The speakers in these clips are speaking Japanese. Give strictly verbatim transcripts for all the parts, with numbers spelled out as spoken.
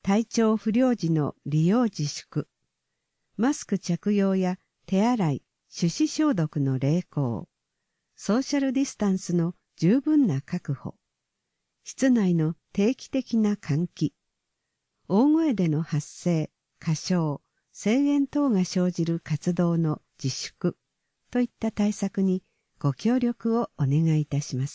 体調不良時の利用自粛、マスク着用や手洗い、手指消毒の励行、ソーシャルディスタンスの十分な確保、室内の定期的な換気、大声での発声、歌唱、声援等が生じる活動の自粛といった対策にご協力をお願いいたします。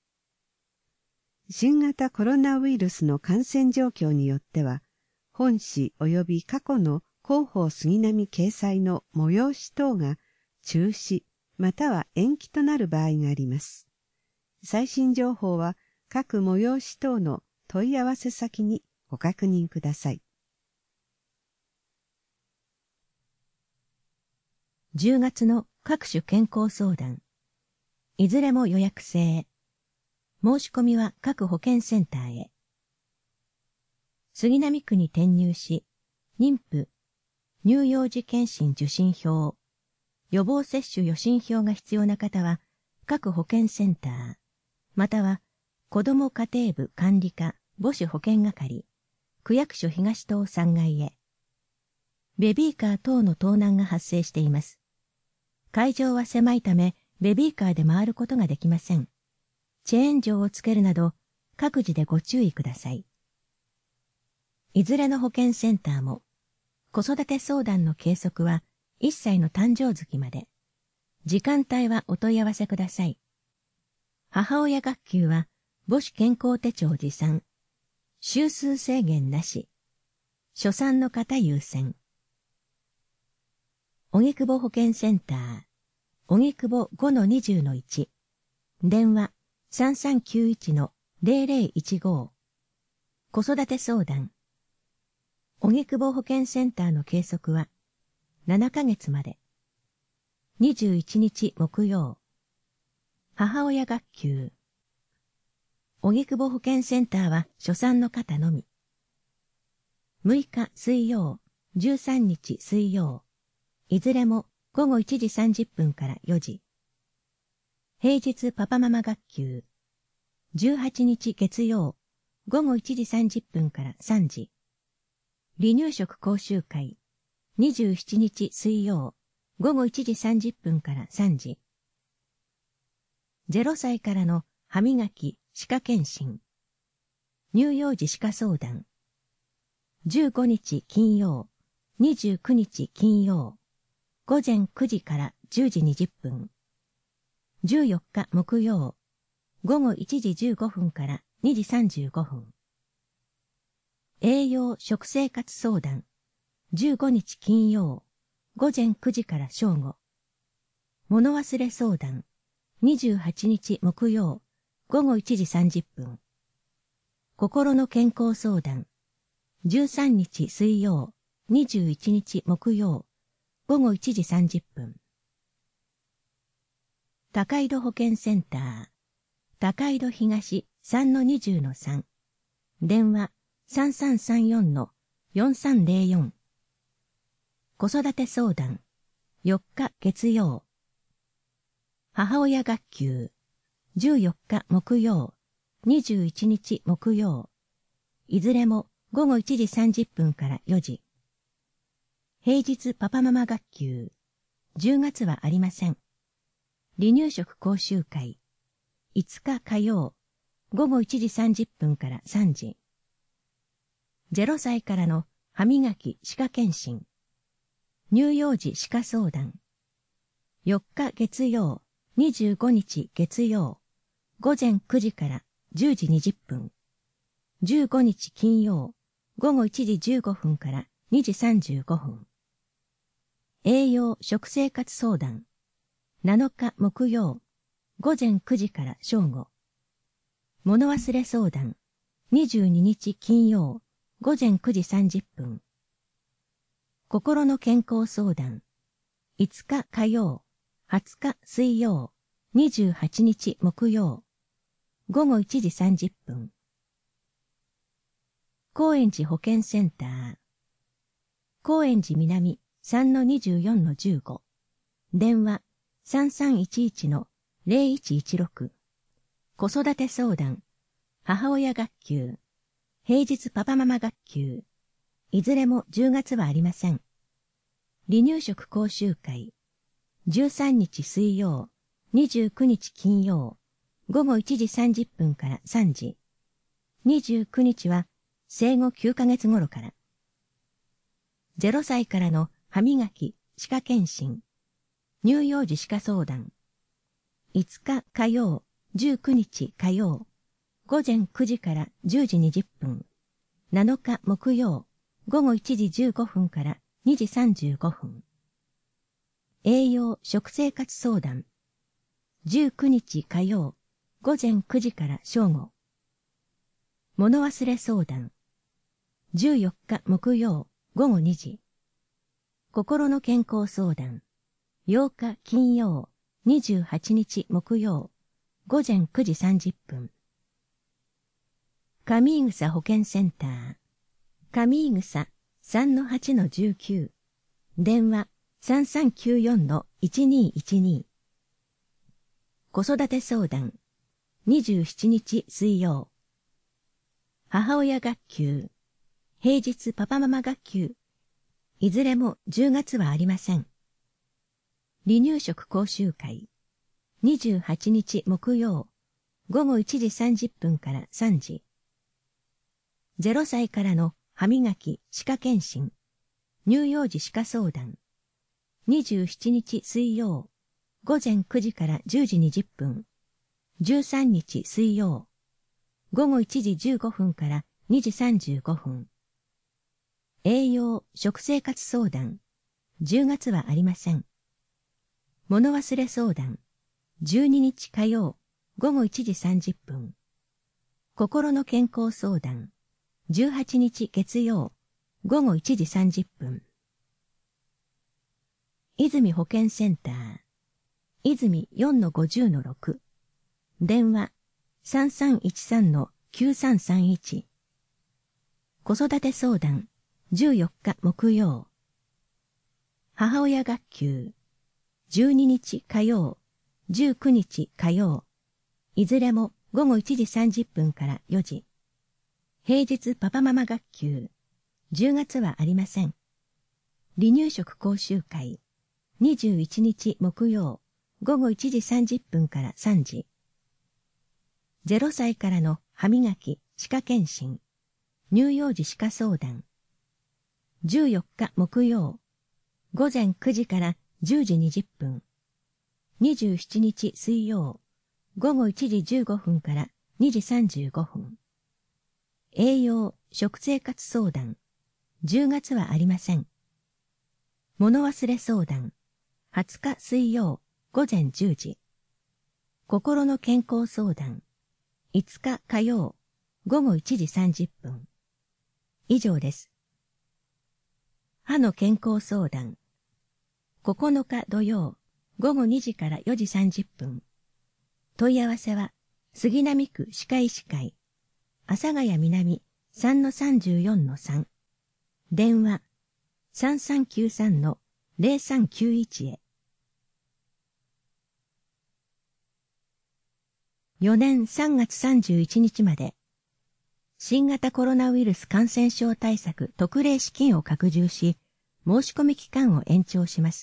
新型コロナウイルスの感染状況によっては、本誌及び過去の広報杉並掲載の催し等が中止または延期となる場合があります。最新情報は各催し等の問い合わせ先にご確認ください。 じゅうがつの各種健康相談、いずれも予約制。申し込みは各保健センターへ。杉並区に転入し、妊婦、乳幼児健診受診票、予防接種予診票が必要な方は、各保健センター、または、子ども家庭部管理課母子保健係、区役所東棟さん階へ。ベビーカー等の盗難が発生しています。会場は狭いため、ベビーカーで回ることができません。チェーン錠をつけるなど、各自でご注意ください。いずれの保健センターも、子育て相談の継続はいっさいの誕生月まで。時間帯はお問い合わせください。母親学級は母子健康手帳持参。週数制限なし。初産の方優先。荻窪保健センター、荻窪 ごのにじゅうのいち。電話 さんさんきゅういちのゼロゼロいちご。子育て相談。荻窪保健センターの計測はななかげつまで。にじゅういちにち木曜。母親学級。荻窪保健センターは初産の方のみ。むいか水曜、じゅうさんにち水曜。いずれもごごいちじさんじゅっぷんからよじ。平日パパママ学級。じゅうはちにち月曜、ごごいちじさんじゅっぷんからさんじ。離乳食講習会。にじゅうしちにち水曜、ごごいちじさんじゅっぷんからさんじ。ゼロさいからの歯磨き、歯科検診。乳幼児歯科相談。じゅうごにち金曜、にじゅうくにち金曜、ごぜんくじからじゅうじにじゅっぷん。じゅうよっか木曜、ごごいちじじゅうごふんからにじさんじゅうごふん。栄養食生活相談。じゅうごにち金曜、ごぜんくじから正午。物忘れ相談。にじゅうはちにち木曜、ごごいちじさんじゅっぷん。心の健康相談。じゅうさんにち水曜、にじゅういちにち木曜、ごごいちじさんじゅっぷん。高井戸保健センター。高井戸東 さんのにじゅうのさん。電話 さんさんさんよんのよんさんゼロよん。子育て相談。よっか月曜。母親学級。じゅうよっか木曜。にじゅういちにち木曜。いずれもごごいちじさんじゅっぷんからよじ。平日パパママ学級。じゅうがつはありません。離乳食講習会。いつか火曜。ごごいちじさんじゅっぷんからさんじ。ゼロさいからの歯磨き歯科検診。乳幼児歯科相談。よっか月曜、にじゅうごにち月曜、ごぜんくじからじゅうじにじゅっぷん。じゅうごにち金曜、ごごいちじじゅうごふんからにじさんじゅうごふん。栄養食生活相談。なのか木曜、ごぜんくじから正午。物忘れ相談。にじゅうににち金曜、ごぜんくじさんじゅっぷん。心の健康相談。いつか火曜、はつか水曜、にじゅうはちにち木曜、ごごいちじさんじゅっぷん。高円寺保健センター。高円寺南 さんのにじゅうよんのじゅうご。電話 さんさんいちいちのゼロいちいちろく。子育て相談。母親学級。 平日パパママ学級。いずれもじゅうがつはありません。離乳食講習会。じゅうさんにち水曜、にじゅうくにち金曜、ごごいちじさんじゅっぷんからさんじ。にじゅうくにちは生後きゅうかげつ頃から。ゼロさいからの歯磨き、歯科検診、乳幼児歯科相談。いつか火曜、じゅうくにち火曜、ごぜんくじからじゅうじにじゅっぷん。なのか木曜、ごごいちじじゅうごふんからにじさんじゅうごふん。栄養食生活相談。じゅうくにち火曜、ごぜんくじから正午。物忘れ相談。じゅうよっか木曜、ごごにじ。心の健康相談。ようか金曜、にじゅうはちにち木曜、ごぜんくじさんじゅっぷん。上井草保健センター。上井草 さんのはちのじゅうきゅう。電話 さんさんきゅうよんのいちにいちに。子育て相談。にじゅうしちにち水曜。母親学級。平日パパママ学級。いずれもじゅうがつはありません。離乳食講習会。にじゅうはちにち木曜。ごごいちじさんじゅっぷんからさんじ。ゼロさいからの歯磨き、歯科検診。乳幼児歯科相談。にじゅうしちにち水曜。ごぜんくじからじゅうじにじゅっぷん。じゅうさんにち水曜。ごごいちじじゅうごふんからにじさんじゅうごふん。栄養食生活相談。じゅうがつはありません。物忘れ相談。じゅうににち火曜、ごごいちじさんじゅっぷん。心の健康相談。じゅうはちにち月曜、ごごいちじさんじゅっぷん。泉保健センター。泉 よんのごじゅうのろく。電話 さんさんいちさんのきゅうさんさんいち。子育て相談。じゅうよっか木曜。母親学級。じゅうににち火曜、じゅうくにち火曜。いずれもごごいちじさんじゅっぷんからよじ。平日パパママ学級。じゅうがつはありません。離乳食講習会。にじゅういちにち木曜、ごごいちじさんじゅっぷんからさんじ。ゼロさいからの歯磨き、歯科検診。乳幼児歯科相談。じゅうよっか木曜。ごぜんくじからじゅうじにじゅっぷん。にじゅうしちにち水曜。ごごいちじじゅうごふんからにじさんじゅうごふん。栄養食生活相談。じゅうがつはありません。物忘れ相談。はつか水曜。ごぜんじゅうじ。心の健康相談。いつか火曜。ごごいちじさんじゅっぷん。以上です。歯の健康相談。ここのか土曜。ごごにじからよじさんじゅっぷん。問い合わせは、杉並区歯科医師会。阿佐ヶ谷南 さんのさんじゅうよんのさん。電話 さんさんきゅうさんのゼロさんきゅういち へ。よねんさんがつさんじゅういちにちまで、新型コロナウイルス感染症対策特例資金を拡充し、申し込み期間を延長します。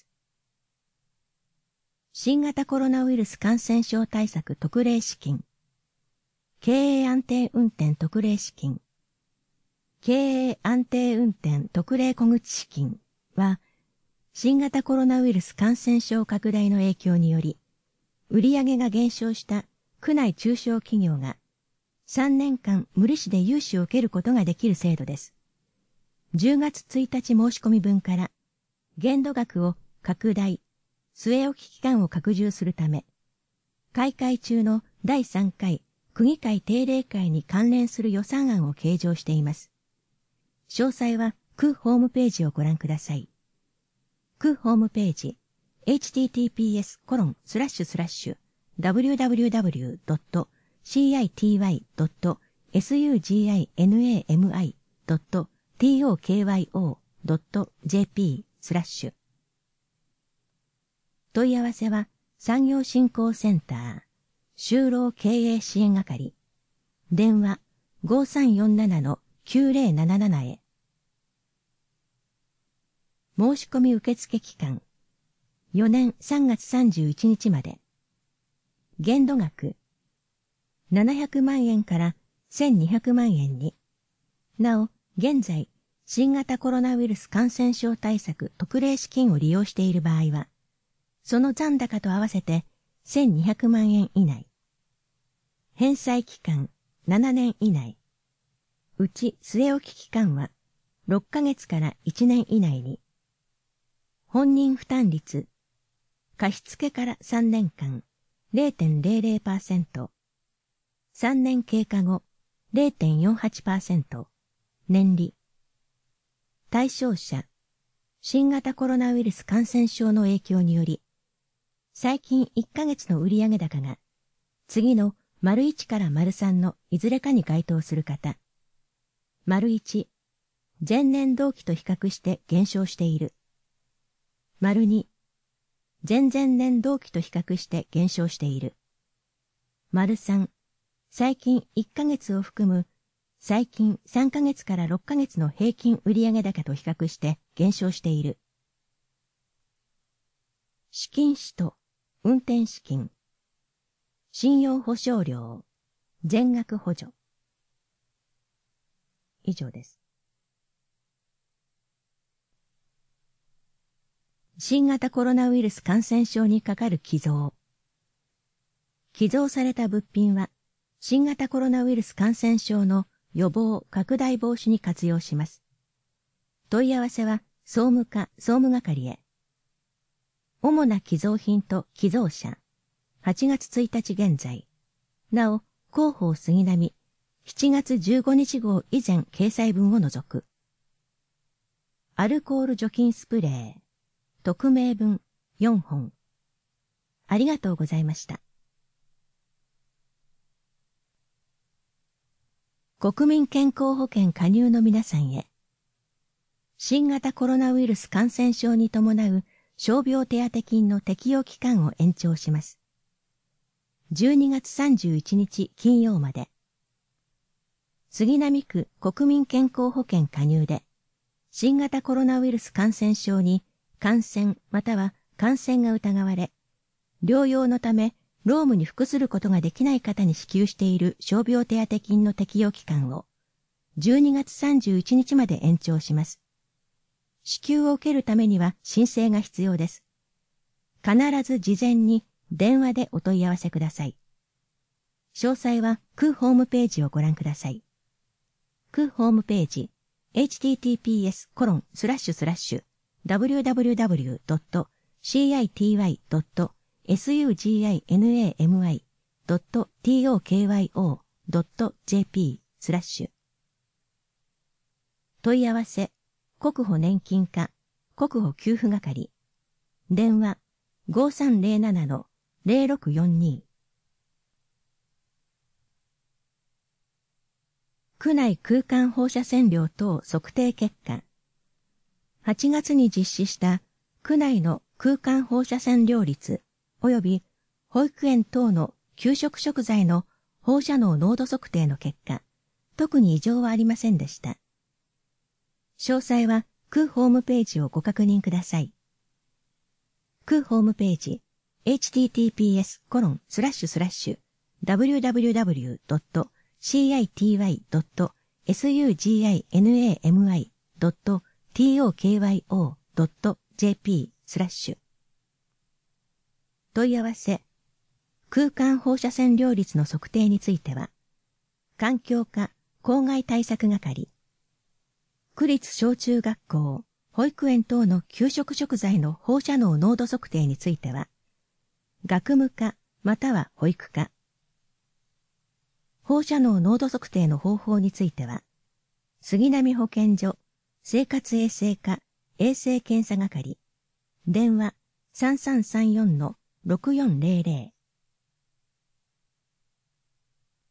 新型コロナウイルス感染症対策特例資金、経営安定運転特例資金、経営安定運転特例小口資金は、新型コロナウイルス感染症拡大の影響により、売上が減少した区内中小企業がさんねんかん無利子で融資を受けることができる制度です。じゅうがつついたち申し込み分から限度額を拡大、据え置き期間を拡充するため、開会中のだいさんかい区議会定例会に関連する予算案を計上しています。詳細は区ホームページをご覧ください。区ホームページ エイチティーティーピーエスコロンスラッシュスラッシュダブリューダブリューダブリュードットシーアイティーワイドットエスユージーアイエヌエーエムアイドットティーオーケーワイオードットジェーピースラッシュ。問い合わせは産業振興センター就労経営支援係。電話 ごさんよんななのきゅうぜろななな へ。申し込み受付期間、よねんさんがつさんじゅういちにちまで。限度額、ななひゃくまんえんからせんにひゃくまんえんに。なお、現在、新型コロナウイルス感染症対策特例資金を利用している場合は、その残高と合わせてせんにひゃくまんえん以内。返済期間ななねん以内。うち据え置き期間はろっかげつからいちねん以内に。本人負担率、貸付からさんねんかん れいてんぜろぜろパーセント、さんねん経過後 れいてんよんはちパーセント、年利。対象者、新型コロナウイルス感染症の影響により、最近いっかげつの売上高が、次の丸いちから丸さんのいずれかに該当する方。丸いち、前年同期と比較して減少している。丸に、前々年同期と比較して減少している。丸さん、最近いっかげつを含む最近さんかげつからろっかげつの平均売上高と比較して減少している。資金使途、運転資金、信用保証料、全額補助。以上です。新型コロナウイルス感染症にかかる寄贈。寄贈された物品は、新型コロナウイルス感染症の予防・拡大防止に活用します。問い合わせは総務課総務係へ。主な寄贈品と寄贈者、はちがつついたち現在。なお、広報杉並、しちがつじゅうごにち号以前掲載分を除く。アルコール除菌スプレー、匿名文よんほん。ありがとうございました。国民健康保険加入の皆さんへ。新型コロナウイルス感染症に伴う傷病手当金の適用期間を延長します。じゅうにがつさんじゅういちにち金曜まで。杉並区国民健康保険加入で、新型コロナウイルス感染症に感染または感染が疑われ、療養のため労務に服することができない方に支給している傷病手当金の適用期間をじゅうにがつさんじゅういちにちまで延長します。支給を受けるためには申請が必要です。必ず事前に電話でお問い合わせください。詳細は区ホームページをご覧ください。区ホームページ エイチティーティーピーエスコロンスラッシュスラッシュダブリューダブリューダブリュードットシーアイティーワイドットエスユージーアイエヌエーエムアイドットトーキョードットジェーピー スラッシュ問い合わせ国保年金課国保給付係電話 ごさんぜろなな のゼロろくよんに 区内空間放射線量等測定結果はちがつに実施した区内の空間放射線量率及び保育園等の給食食材の放射能濃度測定の結果、特に異常はありませんでした。詳細は区ホームページをご確認ください。区ホームページ エイチティーティーピーエスコロンスラッシュスラッシュダブリューダブリューダブリュードットシーアイティーワイドットエスユージーアイエヌエーエムアイドットトーキョードットジェーピー スラッシュ問い合わせ空間放射線量率の測定については環境課公害対策係区立小中学校保育園等の給食食材の放射能濃度測定については学務課または保育課放射能濃度測定の方法については杉並保健所生活衛生課衛生検査係電話 さんさんさんよん のろくよんゼロゼロ